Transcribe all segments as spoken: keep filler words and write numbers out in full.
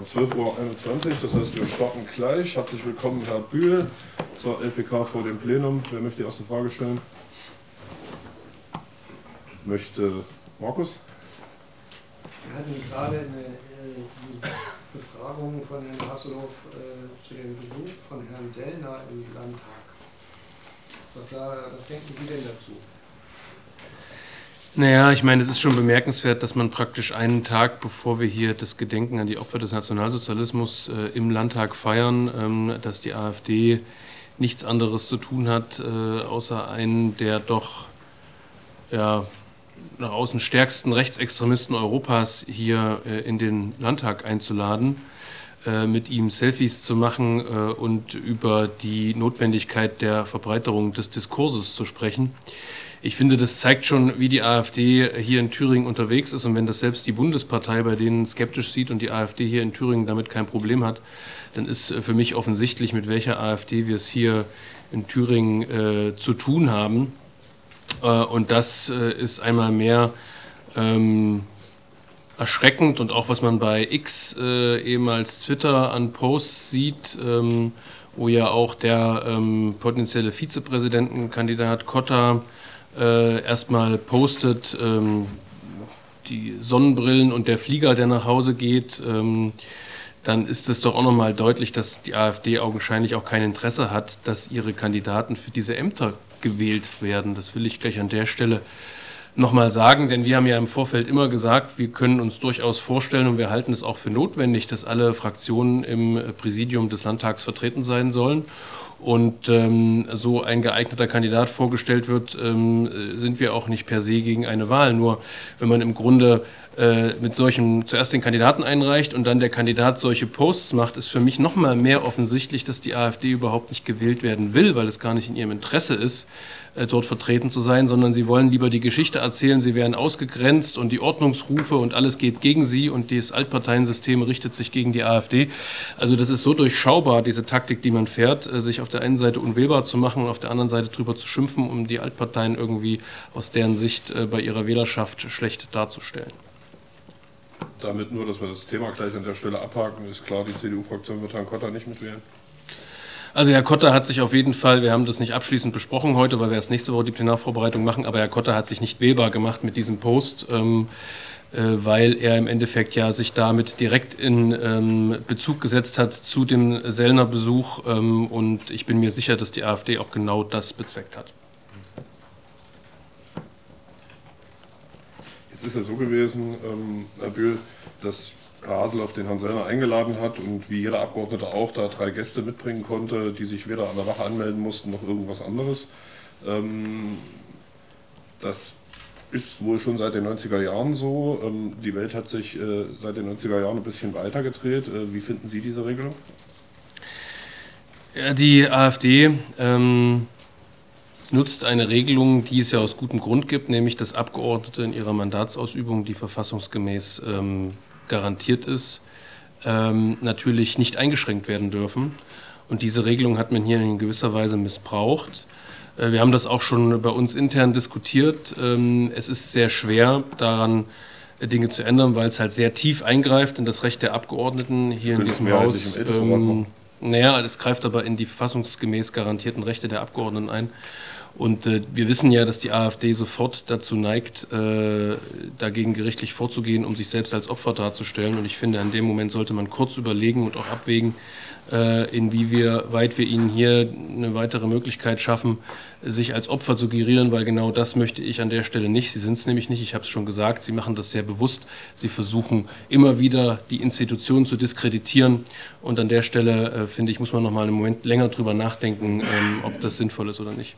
zwölf Uhr einundzwanzig, das heißt, wir starten gleich. Herzlich willkommen, Herr Bühl, zur L P K vor dem Plenum. Wer möchte die erste Frage stellen? Möchte Markus? Wir hatten gerade eine äh, Befragung von Herrn Hasselhoff äh, zu dem Besuch von Herrn Sellner im Landtag. Was, äh, was denken Sie denn dazu? Naja, ich meine, es ist schon bemerkenswert, dass man praktisch einen Tag, bevor wir hier das Gedenken an die Opfer des Nationalsozialismus äh, im Landtag feiern, ähm, dass die AfD nichts anderes zu tun hat, äh, außer einen der doch ja, nach außen stärksten Rechtsextremisten Europas hier äh, in den Landtag einzuladen, äh, mit ihm Selfies zu machen äh, und über die Notwendigkeit der Verbreiterung des Diskurses zu sprechen. Ich finde, das zeigt schon, wie die AfD hier in Thüringen unterwegs ist. Und wenn das selbst die Bundespartei bei denen skeptisch sieht und die AfD hier in Thüringen damit kein Problem hat, dann ist für mich offensichtlich, mit welcher AfD wir es hier in Thüringen äh, zu tun haben. Äh, und das äh, ist einmal mehr ähm, erschreckend. Und auch was man bei X, äh, ehemals Twitter, an Posts sieht, ähm, wo ja auch der ähm, potenzielle Vizepräsidentenkandidat Kotta Äh, erstmal postet ähm, die Sonnenbrillen und der Flieger, der nach Hause geht, ähm, dann ist es doch auch nochmal deutlich, dass die AfD augenscheinlich auch kein Interesse hat, dass ihre Kandidaten für diese Ämter gewählt werden. Das will ich gleich an der Stelle nochmal sagen, denn wir haben ja im Vorfeld immer gesagt, wir können uns durchaus vorstellen und wir halten es auch für notwendig, dass alle Fraktionen im Präsidium des Landtags vertreten sein sollen. Und ähm, so ein geeigneter Kandidat vorgestellt wird, ähm, sind wir auch nicht per se gegen eine Wahl. Nur wenn man im Grunde äh, mit solchen zuerst den Kandidaten einreicht und dann der Kandidat solche Posts macht, ist für mich noch mal mehr offensichtlich, dass die AfD überhaupt nicht gewählt werden will, weil es gar nicht in ihrem Interesse ist, äh, dort vertreten zu sein, sondern sie wollen lieber die Geschichte erzählen, sie werden ausgegrenzt und die Ordnungsrufe und alles geht gegen sie und das Altparteiensystem richtet sich gegen die AfD. Also das ist so durchschaubar, diese Taktik, die man fährt, äh, sich auf der einen Seite unwählbar zu machen und auf der anderen Seite drüber zu schimpfen, um die Altparteien irgendwie aus deren Sicht äh, bei ihrer Wählerschaft schlecht darzustellen. Damit nur, dass wir das Thema gleich an der Stelle abhaken, ist klar, die C D U-Fraktion wird Herrn Kotta nicht mitwählen. Also Herr Kotta hat sich auf jeden Fall, wir haben das nicht abschließend besprochen heute, weil wir erst nächste Woche die Plenarvorbereitung machen, aber Herr Kotta hat sich nicht wählbar gemacht mit diesem Post, ähm, äh, weil er im Endeffekt ja sich damit direkt in ähm, Bezug gesetzt hat zu dem Sellner Besuch ähm, und ich bin mir sicher, dass die AfD auch genau das bezweckt hat. Jetzt ist ja so gewesen, ähm, Herr Bühl, dass Herr Hasselhoff den Herrn Sellner eingeladen hat und wie jeder Abgeordnete auch da drei Gäste mitbringen konnte, die sich weder an der Wache anmelden mussten noch irgendwas anderes. Ähm, das ist wohl schon seit den neunziger Jahren so. Ähm, die Welt hat sich äh, seit den neunziger Jahren ein bisschen weitergedreht. Äh, wie finden Sie diese Regelung? Ja, die AfD ähm, nutzt eine Regelung, die es ja aus gutem Grund gibt, nämlich dass Abgeordnete in ihrer Mandatsausübung, die verfassungsgemäß ähm, garantiert ist, ähm, natürlich nicht eingeschränkt werden dürfen. Und diese Regelung hat man hier in gewisser Weise missbraucht. Äh, wir haben das auch schon bei uns intern diskutiert. Ähm, es ist sehr schwer, daran äh, Dinge zu ändern, weil es halt sehr tief eingreift in das Recht der Abgeordneten hier in diesem Haus. Ähm, naja, es greift aber in die verfassungsgemäß garantierten Rechte der Abgeordneten ein. Und äh, wir wissen ja, dass die AfD sofort dazu neigt, äh, dagegen gerichtlich vorzugehen, um sich selbst als Opfer darzustellen. Und ich finde, in dem Moment sollte man kurz überlegen und auch abwägen, äh, inwieweit wir ihnen hier eine weitere Möglichkeit schaffen, sich als Opfer zu gerieren, weil genau das möchte ich an der Stelle nicht. Sie sind es nämlich nicht, ich habe es schon gesagt, sie machen das sehr bewusst. Sie versuchen immer wieder, die Institutionen zu diskreditieren. Und an der Stelle, äh, finde ich, muss man noch mal einen Moment länger drüber nachdenken, ähm, ob das sinnvoll ist oder nicht.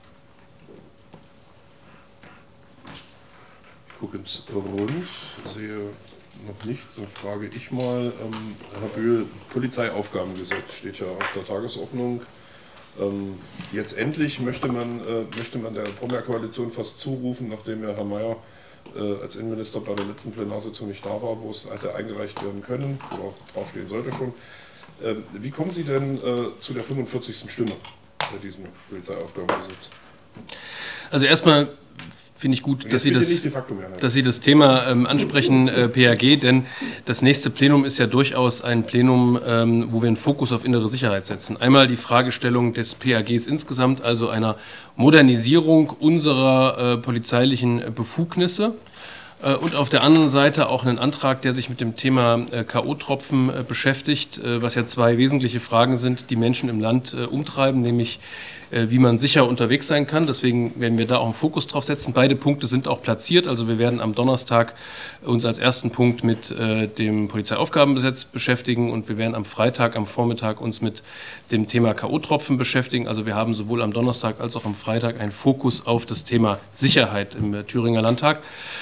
Ich gucke ins Rund, sehe noch nichts, dann frage ich mal, ähm, Herr Bühl, Polizeiaufgabengesetz steht ja auf der Tagesordnung. Ähm, jetzt endlich möchte man, äh, möchte man der Brombeer-Koalition fast zurufen, nachdem ja Herr Mayer äh, als Innenminister bei der letzten Plenarsitzung nicht da war, wo es hätte eingereicht werden können, oder draufstehen sollte schon. Ähm, wie kommen Sie denn äh, zu der fünfundvierzigsten Stimme bei diesem Polizeiaufgabengesetz? Also erstmal finde ich gut, dass Sie, das, nicht de facto Mehrheit. dass Sie das Thema ähm, ansprechen, äh, P A G, denn das nächste Plenum ist ja durchaus ein Plenum, ähm, wo wir einen Fokus auf innere Sicherheit setzen. Einmal die Fragestellung des P A Gs insgesamt, also einer Modernisierung unserer äh, polizeilichen Befugnisse. Und auf der anderen Seite auch einen Antrag, der sich mit dem Thema K O-Tropfen beschäftigt, was ja zwei wesentliche Fragen sind, die Menschen im Land umtreiben, nämlich wie man sicher unterwegs sein kann. Deswegen werden wir da auch einen Fokus drauf setzen. Beide Punkte sind auch platziert. Also wir werden am Donnerstag uns als ersten Punkt mit dem Polizeiaufgabengesetz beschäftigen und wir werden am Freitag, am Vormittag uns mit dem Thema K O-Tropfen beschäftigen. Also wir haben sowohl am Donnerstag als auch am Freitag einen Fokus auf das Thema Sicherheit im Thüringer Landtag.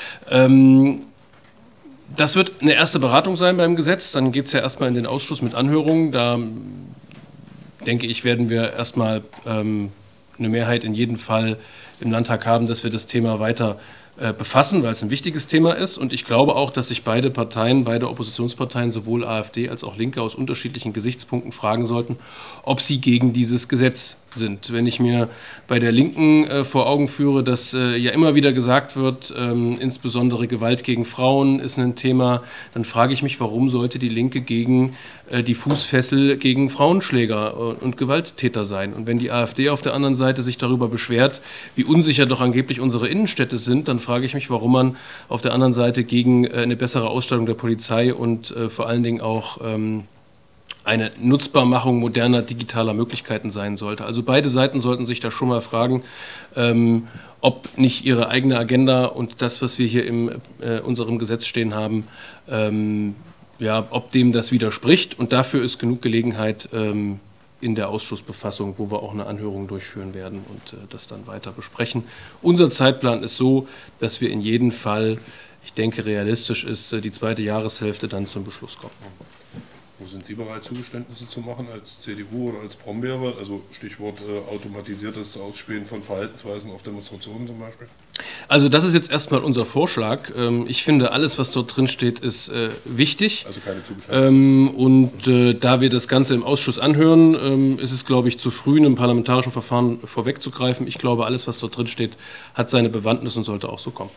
Das wird eine erste Beratung sein beim Gesetz. Dann geht es ja erstmal in den Ausschuss mit Anhörungen. Da denke ich, werden wir erstmal ähm, eine Mehrheit in jedem Fall im Landtag haben, dass wir das Thema weiter äh, befassen, weil es ein wichtiges Thema ist. Und ich glaube auch, dass sich beide Parteien, beide Oppositionsparteien, sowohl AfD als auch Linke, aus unterschiedlichen Gesichtspunkten fragen sollten, ob sie gegen dieses Gesetz sind. Wenn ich mir bei der Linken äh, vor Augen führe, dass äh, ja immer wieder gesagt wird, ähm, insbesondere Gewalt gegen Frauen ist ein Thema, dann frage ich mich, warum sollte die Linke gegen äh, die Fußfessel gegen Frauenschläger äh, und Gewalttäter sein? Und wenn die AfD auf der anderen Seite sich darüber beschwert, wie unsicher doch angeblich unsere Innenstädte sind, dann frage ich mich, warum man auf der anderen Seite gegen äh, eine bessere Ausstattung der Polizei und äh, vor allen Dingen auch ähm, eine Nutzbarmachung moderner digitaler Möglichkeiten sein sollte. Also beide Seiten sollten sich da schon mal fragen, ähm, ob nicht ihre eigene Agenda und das, was wir hier in äh, unserem Gesetz stehen haben, ähm, ja, ob dem das widerspricht. Und dafür ist genug Gelegenheit ähm, in der Ausschussbefassung, wo wir auch eine Anhörung durchführen werden und äh, das dann weiter besprechen. Unser Zeitplan ist so, dass wir in jedem Fall, ich denke realistisch ist, äh, die zweite Jahreshälfte dann zum Beschluss kommen. Wo sind Sie bereit, Zugeständnisse zu machen als C D U oder als Brombeere? Also Stichwort äh, automatisiertes Ausspähen von Verhaltensweisen auf Demonstrationen zum Beispiel? Also das ist jetzt erstmal unser Vorschlag. Ähm, ich finde, alles, was dort drin steht, ist äh, wichtig. Also keine Zugeständnisse. Ähm, und äh, da wir das Ganze im Ausschuss anhören, ähm, ist es, glaube ich, zu früh, einem parlamentarischen Verfahren vorwegzugreifen. Ich glaube, alles, was dort drin steht, hat seine Bewandtnis und sollte auch so kommen.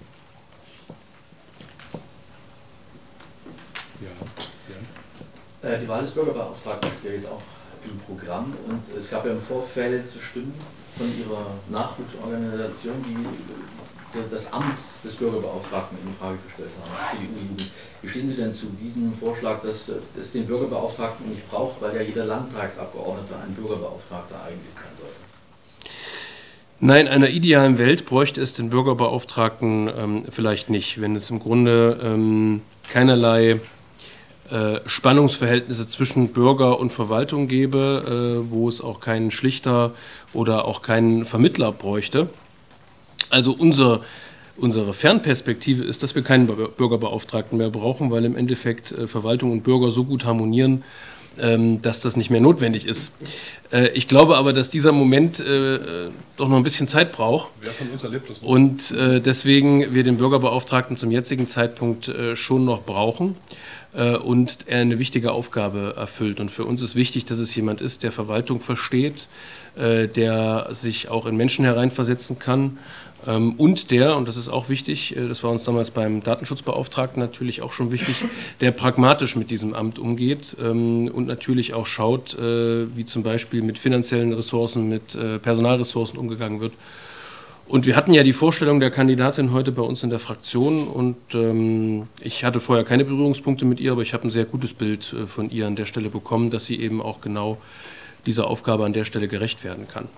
Die Wahl des Bürgerbeauftragten steht ja jetzt auch im Programm und es gab ja im Vorfeld Stimmen von Ihrer Nachwuchsorganisation, die das Amt des Bürgerbeauftragten in Frage gestellt haben, C D U-Jugend. Wie stehen Sie denn zu diesem Vorschlag, dass es den Bürgerbeauftragten nicht braucht, weil ja jeder Landtagsabgeordnete ein Bürgerbeauftragter eigentlich sein sollte? Nein, in einer idealen Welt bräuchte es den Bürgerbeauftragten ähm, vielleicht nicht, wenn es im Grunde ähm, keinerlei Spannungsverhältnisse zwischen Bürger und Verwaltung gäbe, wo es auch keinen Schlichter oder auch keinen Vermittler bräuchte. Also unser, unsere Fernperspektive ist, dass wir keinen Bürgerbeauftragten mehr brauchen, weil im Endeffekt Verwaltung und Bürger so gut harmonieren, dass das nicht mehr notwendig ist. Ich glaube aber, dass dieser Moment doch noch ein bisschen Zeit braucht. Wer von uns erlebt das noch? Und deswegen wir den Bürgerbeauftragten zum jetzigen Zeitpunkt schon noch brauchen. Und er eine wichtige Aufgabe erfüllt. Und für uns ist wichtig, dass es jemand ist, der Verwaltung versteht, der sich auch in Menschen hereinversetzen kann und der, und das ist auch wichtig, das war uns damals beim Datenschutzbeauftragten natürlich auch schon wichtig, der pragmatisch mit diesem Amt umgeht und natürlich auch schaut, wie zum Beispiel mit finanziellen Ressourcen, mit Personalressourcen umgegangen wird. Und wir hatten ja die Vorstellung der Kandidatin heute bei uns in der Fraktion und ähm, ich hatte vorher keine Berührungspunkte mit ihr, aber ich habe ein sehr gutes Bild äh, von ihr an der Stelle bekommen, dass sie eben auch genau dieser Aufgabe an der Stelle gerecht werden kann.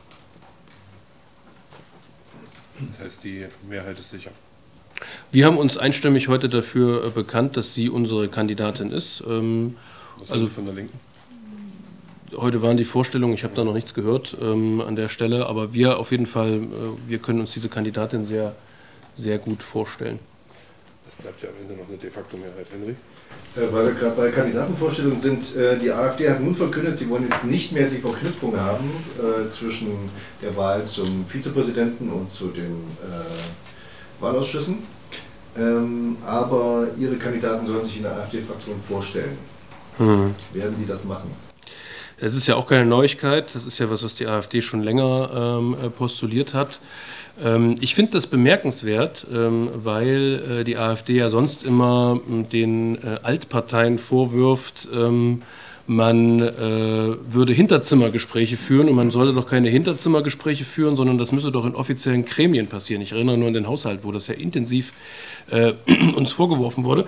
Das heißt, die Mehrheit ist sicher. Wir haben uns einstimmig heute dafür äh, bekannt, dass sie unsere Kandidatin ist. Ähm, Was also von der Linken? Heute waren die Vorstellungen, ich habe da noch nichts gehört ähm, an der Stelle, aber wir auf jeden Fall, äh, wir können uns diese Kandidatin sehr, sehr gut vorstellen. Es bleibt ja am Ende noch eine de facto Mehrheit, Henry. Äh, weil wir gerade bei Kandidatenvorstellungen sind, äh, die AfD hat nun verkündet, sie wollen jetzt nicht mehr die Verknüpfung haben äh, zwischen der Wahl zum Vizepräsidenten und zu den äh, Wahlausschüssen, ähm, aber ihre Kandidaten sollen sich in der AfD-Fraktion vorstellen. Hm. Werden die das machen? Das ist ja auch keine Neuigkeit, das ist ja was, was die AfD schon länger ähm, postuliert hat. Ähm, ich finde das bemerkenswert, ähm, weil äh, die AfD ja sonst immer äh, den äh, Altparteien vorwirft, ähm, man äh, würde Hinterzimmergespräche führen und man solle doch keine Hinterzimmergespräche führen, sondern das müsse doch in offiziellen Gremien passieren. Ich erinnere nur an den Haushalt, wo das ja intensiv äh, uns vorgeworfen wurde.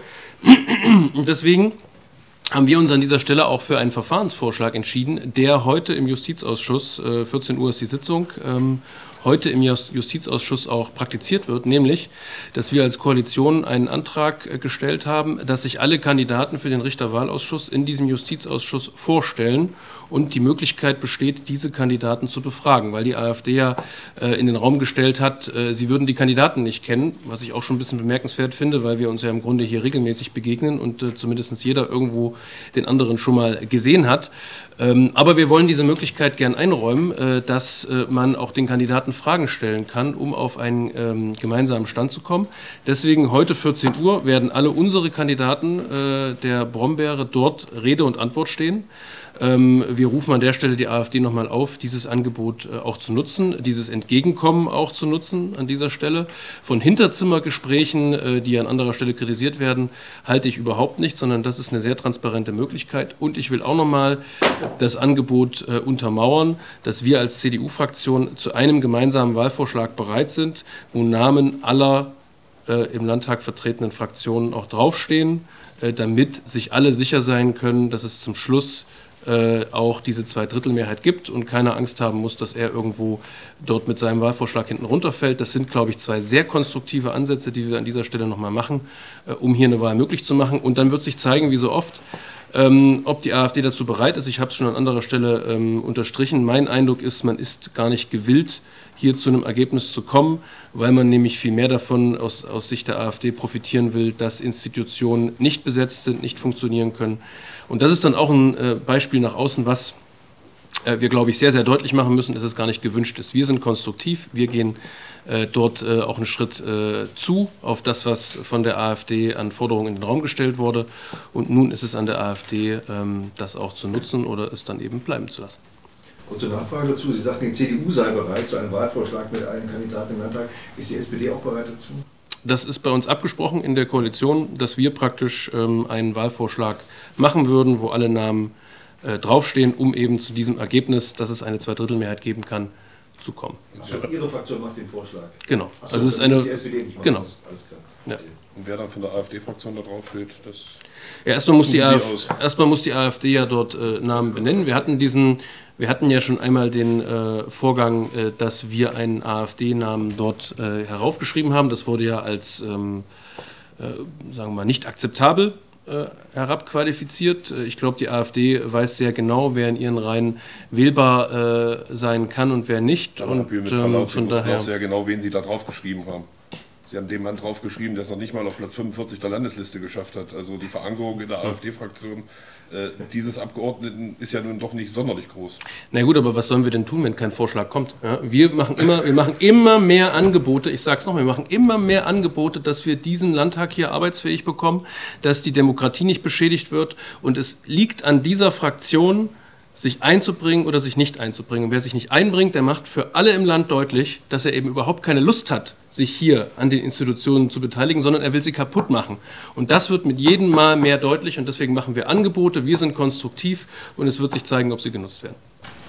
Und deswegen haben wir uns an dieser Stelle auch für einen Verfahrensvorschlag entschieden, der heute im Justizausschuss, äh, vierzehn Uhr ist die Sitzung, ähm, heute im Justizausschuss auch praktiziert wird, nämlich, dass wir als Koalition einen Antrag gestellt haben, dass sich alle Kandidaten für den Richterwahlausschuss in diesem Justizausschuss vorstellen und die Möglichkeit besteht, diese Kandidaten zu befragen, weil die AfD ja äh, in den Raum gestellt hat, äh, sie würden die Kandidaten nicht kennen, was ich auch schon ein bisschen bemerkenswert finde, weil wir uns ja im Grunde hier regelmäßig begegnen und äh, zumindest jeder irgendwo den anderen schon mal gesehen hat. Ähm, aber wir wollen diese Möglichkeit gern einräumen, äh, dass äh, man auch den Kandidaten Fragen stellen kann, um auf einen ähm, gemeinsamen Stand zu kommen. Deswegen heute vierzehn Uhr werden alle unsere Kandidaten äh, der Brombeere dort Rede und Antwort stehen. Ähm, wir rufen an der Stelle die AfD nochmal auf, dieses Angebot äh, auch zu nutzen, dieses Entgegenkommen auch zu nutzen an dieser Stelle. Von Hinterzimmergesprächen, äh, die an anderer Stelle kritisiert werden, halte ich überhaupt nicht, sondern das ist eine sehr transparente Möglichkeit. Und ich will auch nochmal das Angebot äh, untermauern, dass wir als C D U-Fraktion zu einem gemeinsamen Wahlvorschlag bereit sind, wo Namen aller äh, im Landtag vertretenen Fraktionen auch draufstehen, äh, damit sich alle sicher sein können, dass es zum Schluss Äh, auch diese Zweidrittelmehrheit gibt und keiner Angst haben muss, dass er irgendwo dort mit seinem Wahlvorschlag hinten runterfällt. Das sind, glaube ich, zwei sehr konstruktive Ansätze, die wir an dieser Stelle nochmal machen, äh, um hier eine Wahl möglich zu machen. Und dann wird sich zeigen, wie so oft, ähm, ob die AfD dazu bereit ist. Ich habe es schon an anderer Stelle ähm, unterstrichen. Mein Eindruck ist, man ist gar nicht gewillt, hier zu einem Ergebnis zu kommen, weil man nämlich viel mehr davon aus, aus Sicht der AfD profitieren will, dass Institutionen nicht besetzt sind, nicht funktionieren können. Und das ist dann auch ein äh, Beispiel nach außen, was äh, wir, glaube ich, sehr, sehr deutlich machen müssen, dass es gar nicht gewünscht ist. Wir sind konstruktiv, wir gehen äh, dort äh, auch einen Schritt äh, zu auf das, was von der AfD an Forderungen in den Raum gestellt wurde. Und nun ist es an der AfD, ähm, das auch zu nutzen oder es dann eben bleiben zu lassen. Kurze Nachfrage dazu. Sie sagten, die C D U sei bereit zu einem Wahlvorschlag mit allen Kandidaten im Landtag. Ist die S P D auch bereit dazu? Das ist bei uns abgesprochen in der Koalition, dass wir praktisch ähm, einen Wahlvorschlag machen würden, wo alle Namen äh, draufstehen, um eben zu diesem Ergebnis, dass es eine Zweidrittelmehrheit geben kann, zu kommen. Also Ihre Fraktion macht den Vorschlag? Genau. Ach so, also es ist eine, die S P D nicht genau. Alles klar. Ja. Und wer dann von der AfD-Fraktion da draufsteht, das... Ja, erstmal muss, die Sie AfD, aus. erstmal muss die AfD ja dort äh, Namen benennen. Wir hatten diesen, wir hatten ja schon einmal den äh, Vorgang, äh, dass wir einen AfD-Namen dort äh, heraufgeschrieben haben. Das wurde ja als, ähm, äh, sagen wir mal, nicht akzeptabel äh, herabqualifiziert. Äh, Ich glaube, die AfD weiß sehr genau, wer in ihren Reihen wählbar äh, sein kann und wer nicht. Aber Und mit ähm, Verlaub, Sie von wussten daher auch sehr genau, wen Sie da draufgeschrieben haben. Sie haben den Mann draufgeschrieben, der es noch nicht mal auf Platz fünfundvierzig der Landesliste geschafft hat. Also die Verankerung in der AfD-Fraktion äh, dieses Abgeordneten ist ja nun doch nicht sonderlich groß. Na gut, aber was sollen wir denn tun, wenn kein Vorschlag kommt? Ja, wir machen immer, wir machen immer mehr Angebote, ich sage es nochmal, wir machen immer mehr Angebote, dass wir diesen Landtag hier arbeitsfähig bekommen, dass die Demokratie nicht beschädigt wird. Und es liegt an dieser Fraktion, sich einzubringen oder sich nicht einzubringen. Und wer sich nicht einbringt, der macht für alle im Land deutlich, dass er eben überhaupt keine Lust hat, sich hier an den Institutionen zu beteiligen, sondern er will sie kaputt machen. Und das wird mit jedem Mal mehr deutlich und deswegen machen wir Angebote, wir sind konstruktiv und es wird sich zeigen, ob sie genutzt werden.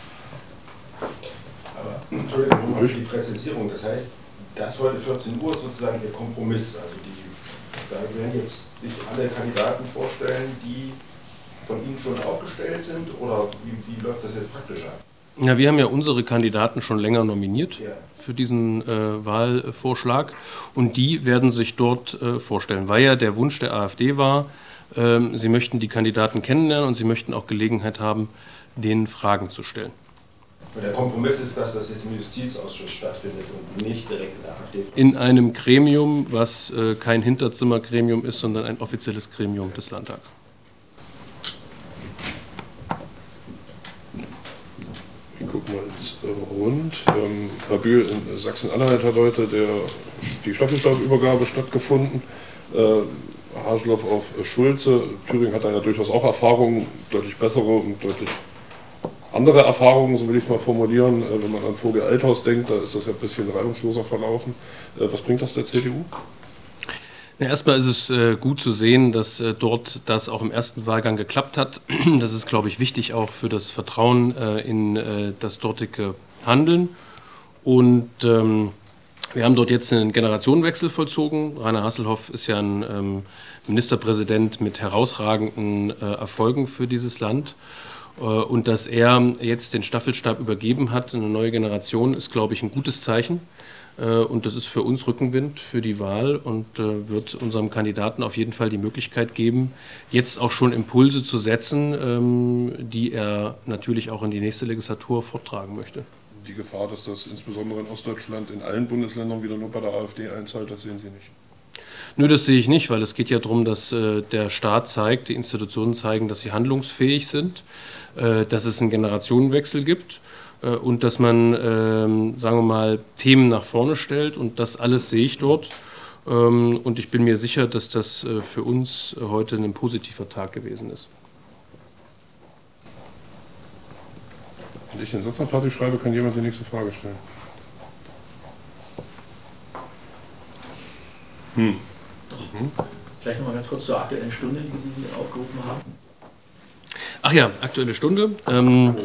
Aber, Entschuldigung, nochmal für die Präzisierung. Das heißt, das heute vierzehn Uhr ist sozusagen der Kompromiss. Also die, da werden jetzt sich alle Kandidaten vorstellen, die von Ihnen schon aufgestellt sind, oder wie, wie läuft das jetzt praktisch ab? Ja, wir haben ja unsere Kandidaten schon länger nominiert Ja. für diesen äh, Wahlvorschlag und die werden sich dort äh, vorstellen, weil ja der Wunsch der AfD war, ähm, sie möchten die Kandidaten kennenlernen und sie möchten auch Gelegenheit haben, denen Fragen zu stellen. Und der Kompromiss ist, dass das jetzt im Justizausschuss stattfindet und nicht direkt in der AfD. In einem Gremium, was äh, kein Hinterzimmergremium ist, sondern ein offizielles Gremium des Landtags. Ich gucke mal ins Rund. Ähm, Herr Bühl, in Sachsen-Anhalt hat heute der, die Staffelstabübergabe stattgefunden. Äh, Haseloff auf Schulze. Thüringen hat da ja durchaus auch Erfahrungen, deutlich bessere und deutlich Andere Erfahrungen, so will ich es mal formulieren, äh, wenn man an Vogel-Althaus denkt, da ist das ja ein bisschen reibungsloser verlaufen. Äh, was bringt das der C D U? Ja, erstmal ist es äh, gut zu sehen, dass äh, dort das auch im ersten Wahlgang geklappt hat. Das ist, glaube ich, wichtig auch für das Vertrauen äh, in äh, das dortige Handeln. Und ähm, wir haben dort jetzt einen Generationenwechsel vollzogen. Rainer Hasselhoff ist ja ein ähm, Ministerpräsident mit herausragenden äh, Erfolgen für dieses Land. Äh, und dass er jetzt den Staffelstab übergeben hat, eine neue Generation, ist, glaube ich, ein gutes Zeichen. Und das ist für uns Rückenwind für die Wahl und äh, wird unserem Kandidaten auf jeden Fall die Möglichkeit geben, jetzt auch schon Impulse zu setzen, ähm, die er natürlich auch in die nächste Legislatur forttragen möchte. Die Gefahr, dass das insbesondere in Ostdeutschland in allen Bundesländern wieder nur bei der AfD einzahlt, das sehen Sie nicht? Nö, das sehe ich nicht, weil es geht ja darum, dass äh, der Staat zeigt, die Institutionen zeigen, dass sie handlungsfähig sind, äh, dass es einen Generationenwechsel gibt. Und dass man, ähm, sagen wir mal, Themen nach vorne stellt und das alles sehe ich dort. Ähm, und ich bin mir sicher, dass das äh, für uns heute ein positiver Tag gewesen ist. Wenn ich den Satz noch fertig schreibe, kann jemand die nächste Frage stellen. Hm. Doch. Hm? Vielleicht noch mal ganz kurz zur aktuellen Stunde, die Sie aufgerufen haben. Ach ja, Aktuelle Stunde. Ähm,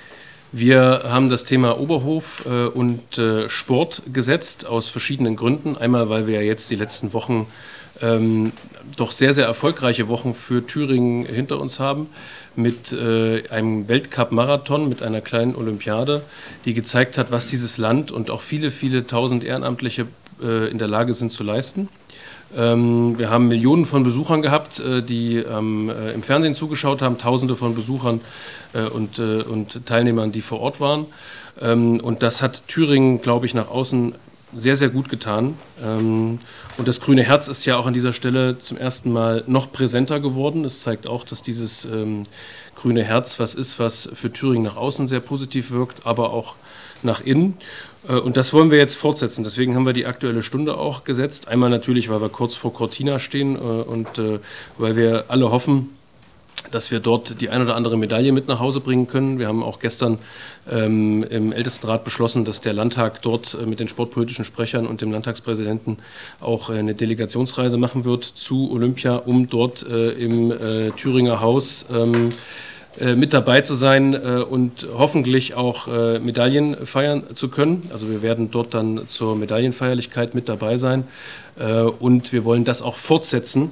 Wir haben das Thema Oberhof äh, und äh, Sport gesetzt aus verschiedenen Gründen. Einmal, weil wir jetzt die letzten Wochen ähm, doch sehr, sehr erfolgreiche Wochen für Thüringen hinter uns haben mit äh, einem Weltcup-Marathon, mit einer kleinen Olympiade, die gezeigt hat, was dieses Land und auch viele, viele tausend Ehrenamtliche äh, in der Lage sind zu leisten. Ähm, wir haben Millionen von Besuchern gehabt, äh, die ähm, äh, im Fernsehen zugeschaut haben, Tausende von Besuchern äh, und, äh, und Teilnehmern, die vor Ort waren. Ähm, und das hat Thüringen, glaube ich, nach außen sehr, sehr gut getan. Ähm, und das grüne Herz ist ja auch an dieser Stelle zum ersten Mal noch präsenter geworden. Es zeigt auch, dass dieses ähm, grüne Herz was ist, was für Thüringen nach außen sehr positiv wirkt, aber auch nach innen. Und das wollen wir jetzt fortsetzen. Deswegen haben wir die Aktuelle Stunde auch gesetzt. Einmal natürlich, weil wir kurz vor Cortina stehen und weil wir alle hoffen, dass wir dort die ein oder andere Medaille mit nach Hause bringen können. Wir haben auch gestern ähm, im Ältestenrat beschlossen, dass der Landtag dort äh, mit den sportpolitischen Sprechern und dem Landtagspräsidenten auch äh, eine Delegationsreise machen wird zu Olympia, um dort äh, im äh, Thüringer Haus ähm, mit dabei zu sein äh, und hoffentlich auch äh, Medaillen feiern zu können. Also wir werden dort dann zur Medaillenfeierlichkeit mit dabei sein äh, und wir wollen das auch fortsetzen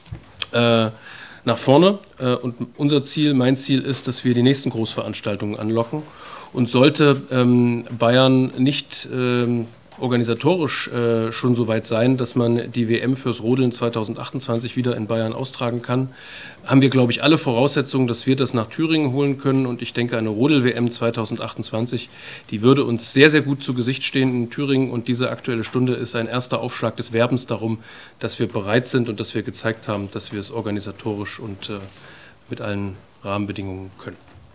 äh, nach vorne. Äh, und unser Ziel, mein Ziel ist, dass wir die nächsten Großveranstaltungen anlocken. Und sollte ähm, Bayern nicht ähm, organisatorisch äh, schon so weit sein, dass man die W M fürs Rodeln zweitausendachtundzwanzig wieder in Bayern austragen kann, haben wir, glaube ich, alle Voraussetzungen, dass wir das nach Thüringen holen können. Und ich denke, eine Rodel-W M zweitausendachtundzwanzig, die würde uns sehr, sehr gut zu Gesicht stehen in Thüringen. Und diese Aktuelle Stunde ist ein erster Aufschlag des Werbens darum, dass wir bereit sind und dass wir gezeigt haben, dass wir es organisatorisch und äh, mit allen Rahmenbedingungen können.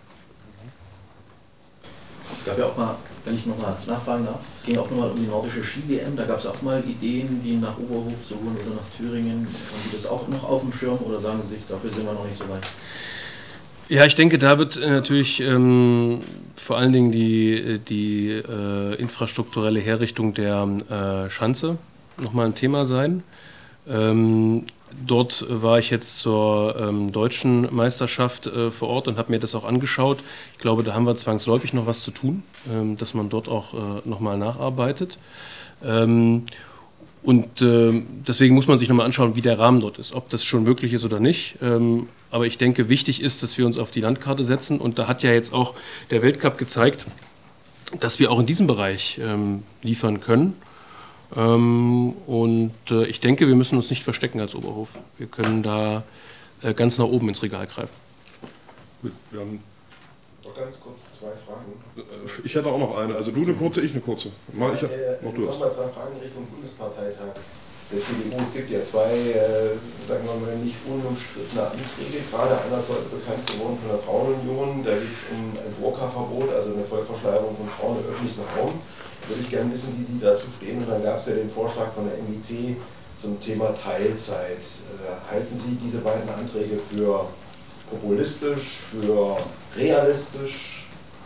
Es gab ja auch mal, wenn ich noch mal nachfragen darf, es ging auch noch mal um die nordische Ski-W M, da gab es auch mal Ideen, die nach Oberhof zu holen oder nach Thüringen. Haben Sie das auch noch auf dem Schirm oder sagen Sie sich, dafür sind wir noch nicht so weit? Ja, ich denke, da wird natürlich ähm, vor allen Dingen die, die äh, infrastrukturelle Herrichtung der äh, Schanze nochmal ein Thema sein. Ähm, Dort war ich jetzt zur ähm, deutschen Meisterschaft äh, vor Ort und habe mir das auch angeschaut. Ich glaube, da haben wir zwangsläufig noch was zu tun, ähm, dass man dort auch äh, nochmal nacharbeitet. Ähm, und äh, deswegen muss man sich nochmal anschauen, wie der Rahmen dort ist, ob das schon möglich ist oder nicht. Ähm, aber ich denke, wichtig ist, dass wir uns auf die Landkarte setzen. Und da hat ja jetzt auch der Weltcup gezeigt, dass wir auch in diesem Bereich ähm, liefern können. Ähm, und äh, ich denke, wir müssen uns nicht verstecken als Oberhof. Wir können da äh, ganz nach oben ins Regal greifen. Wir haben noch ganz kurz zwei Fragen. Ich hätte auch noch eine. Also du eine kurze, ich eine kurze. Mal, ich, ja, äh, mach du noch mal zwei Fragen in Richtung Bundesparteitag der C D U. Es gibt ja zwei, äh, sagen wir mal, nicht unumstrittene Anträge. Gerade einer ist heute bekannt geworden von der Frauenunion. Da geht es um ein Burka-Verbot, also eine Vollverschleierung von Frauen im öffentlichen Raum. Würde ich gerne wissen, wie Sie dazu stehen. Und dann gab es ja den Vorschlag von der M I T zum Thema Teilzeit. Äh, halten Sie diese beiden Anträge für populistisch, für realistisch?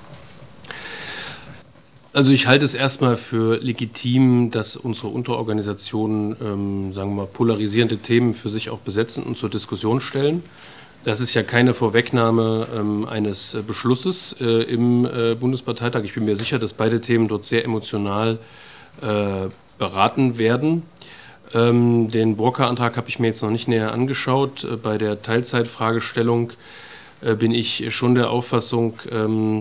Also ich halte es erstmal für legitim, dass unsere Unterorganisationen, ähm, sagen wir mal, polarisierende Themen für sich auch besetzen und zur Diskussion stellen. Das ist ja keine Vorwegnahme ähm, eines äh, Beschlusses äh, im äh, Bundesparteitag. Ich bin mir sicher, dass beide Themen dort sehr emotional äh, beraten werden. Ähm, den Brocker-Antrag habe ich mir jetzt noch nicht näher angeschaut. Äh, bei der Teilzeitfragestellung äh, bin ich schon der Auffassung, ähm,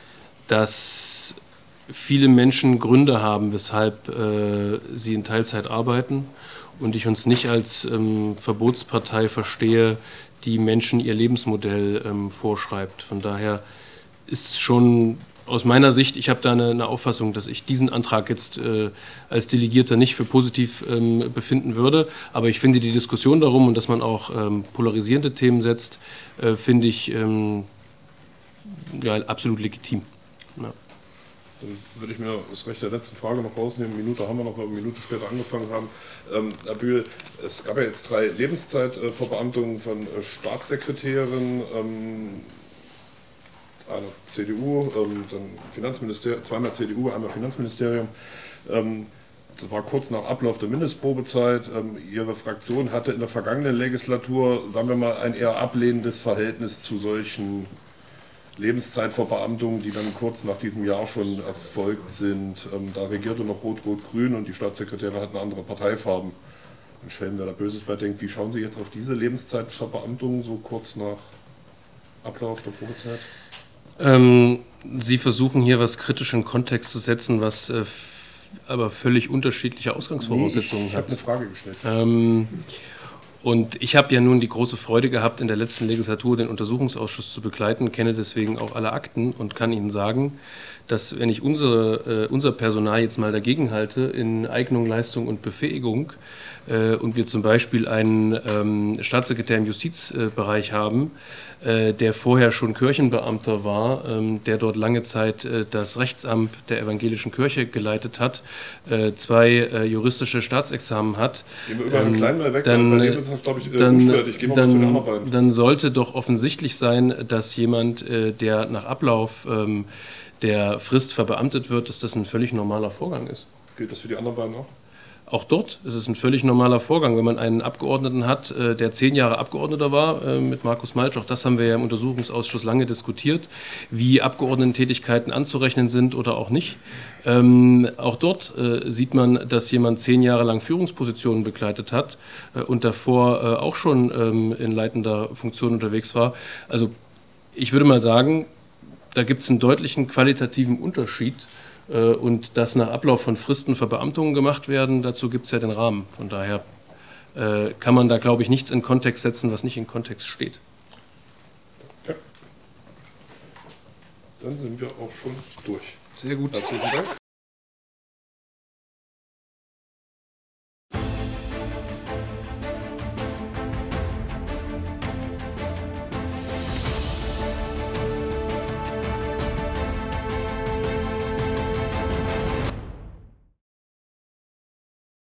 dass viele Menschen Gründe haben, weshalb äh, sie in Teilzeit arbeiten und ich uns nicht als ähm, Verbotspartei verstehe, die Menschen ihr Lebensmodell ähm, vorschreibt. Von daher ist es schon aus meiner Sicht, ich habe da eine, eine Auffassung, dass ich diesen Antrag jetzt äh, als Delegierter nicht für positiv ähm, befinden würde, aber ich finde die Diskussion darum und dass man auch ähm, polarisierende Themen setzt, äh, finde ich ähm, ja, absolut legitim. Ja. Dann würde ich mir das Recht der letzten Frage noch rausnehmen. Eine Minute haben wir noch, weil wir eine Minute später angefangen haben. Ähm, Herr Bühl, es gab ja jetzt drei Lebenszeitverbeamtungen von äh, Staatssekretären, ähm, einer C D U, ähm, dann Finanzministerium, zweimal C D U, einmal Finanzministerium. Ähm, das war kurz nach Ablauf der Mindestprobezeit. Ähm, Ihre Fraktion hatte in der vergangenen Legislatur, sagen wir mal, ein eher ablehnendes Verhältnis zu solchen Lebenszeitverbeamtungen, die dann kurz nach diesem Jahr schon erfolgt sind. Ähm, da regierte noch Rot-Rot-Grün und die Staatssekretäre hatten andere Parteifarben. Und Schwellen, wer da Böses bei denkt, wie schauen Sie jetzt auf diese Lebenszeitverbeamtungen so kurz nach Ablauf der Probezeit? Ähm, Sie versuchen hier was kritisch in Kontext zu setzen, was äh, aber völlig unterschiedliche Ausgangsvoraussetzungen nee, ich hat. Ich habe eine Frage gestellt. Ähm, Und ich habe ja nun die große Freude gehabt, in der letzten Legislatur den Untersuchungsausschuss zu begleiten, kenne deswegen auch alle Akten und kann Ihnen sagen, dass wenn ich unsere, äh, unser Personal jetzt mal dagegen halte in Eignung, Leistung und Befähigung äh, und wir zum Beispiel einen ähm, Staatssekretär im Justizbereich äh, haben, äh, der vorher schon Kirchenbeamter war, ähm, der dort lange Zeit äh, das Rechtsamt der evangelischen Kirche geleitet hat, äh, zwei äh, juristische Staatsexamen hat, Gehen wir über einen ähm, kleinen Mal weg, dann, weil bei dem ist das, glaube ich, äh, dann, unstrittig. Gehen wir mal zu den anderen beiden. dann sollte doch offensichtlich sein, dass jemand, äh, der nach Ablauf ähm, der Frist verbeamtet wird, dass das ein völlig normaler Vorgang ist. Gilt das für die anderen beiden auch? Auch dort ist es ein völlig normaler Vorgang, wenn man einen Abgeordneten hat, äh, der zehn Jahre Abgeordneter war, äh, mit Markus Maltsch, auch das haben wir ja im Untersuchungsausschuss lange diskutiert, wie Abgeordnetentätigkeiten anzurechnen sind oder auch nicht. Ähm, auch dort äh, sieht man, dass jemand zehn Jahre lang Führungspositionen begleitet hat äh, und davor äh, auch schon ähm, in leitender Funktion unterwegs war. Also ich würde mal sagen, da gibt es einen deutlichen qualitativen Unterschied. Und dass nach Ablauf von Fristen Verbeamtungen gemacht werden, dazu gibt es ja den Rahmen. Von daher äh, kann man da, glaube ich, nichts in Kontext setzen, was nicht in Kontext steht. Ja. Dann sind wir auch schon durch. Sehr gut. Herzlichen Dank.